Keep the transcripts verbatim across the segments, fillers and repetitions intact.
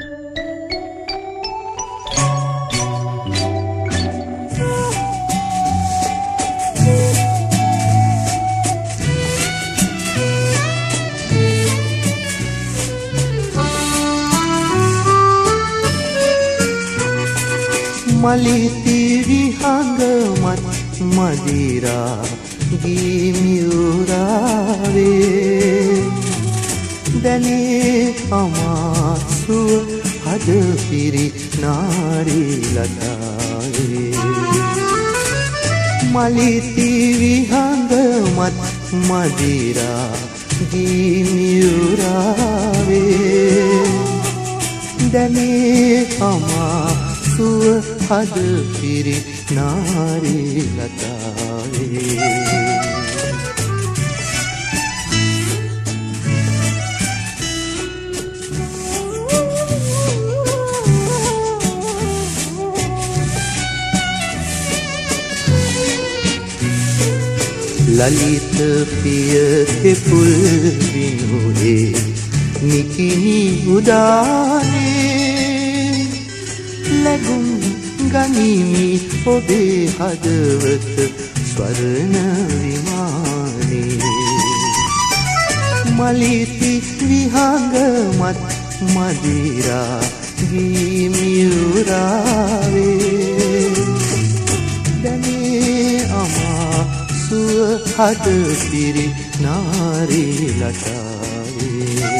මලිති විහඟමත් මදිරා ගීමියුරාවේ දැනේ අමාසුව හද පිරි නාරී ලතාවේ මලිති විහඟමත් මදිරා ගීමියුරාවේ දැනේ අමාසුව හද පිරි නාරී ලතාවේ ලලිත පිය කෙපුල් විනුවේ නිකිනි උදානේ ලැබුම් ගනිමි ඔබේ හදවත ස්වර්ණ විමානේ මලිති විහඟමත් මදිරා ගීමියුරාවේ දැනේ අමා සුව හද පිරි නාරී ලතාවේ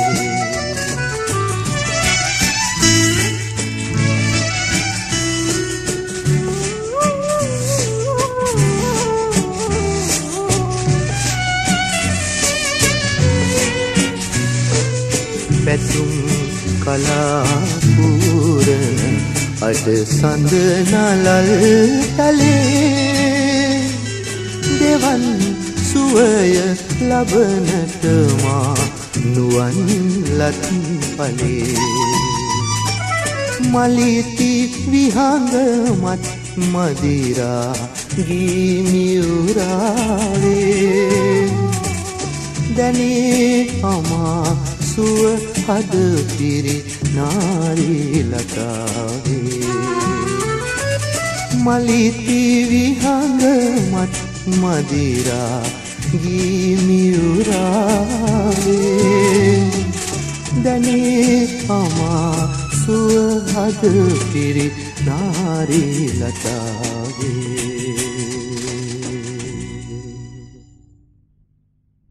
පැතුම් කලාපුරන අද සඳ නලල් තලේ දෙවන් සුවය ලබනට මා නුවන් ලත් පලේ මලිති විහඟමත් මදිරා ගීමියුරාවේ දැනේ අමා සුව හද පිරි නාරී ලතාවේ මලිති විහඟමත් මදිරා ගීමියුරාවේ දැනේ අමා සුව හද පිරි නාරී ලතාවේ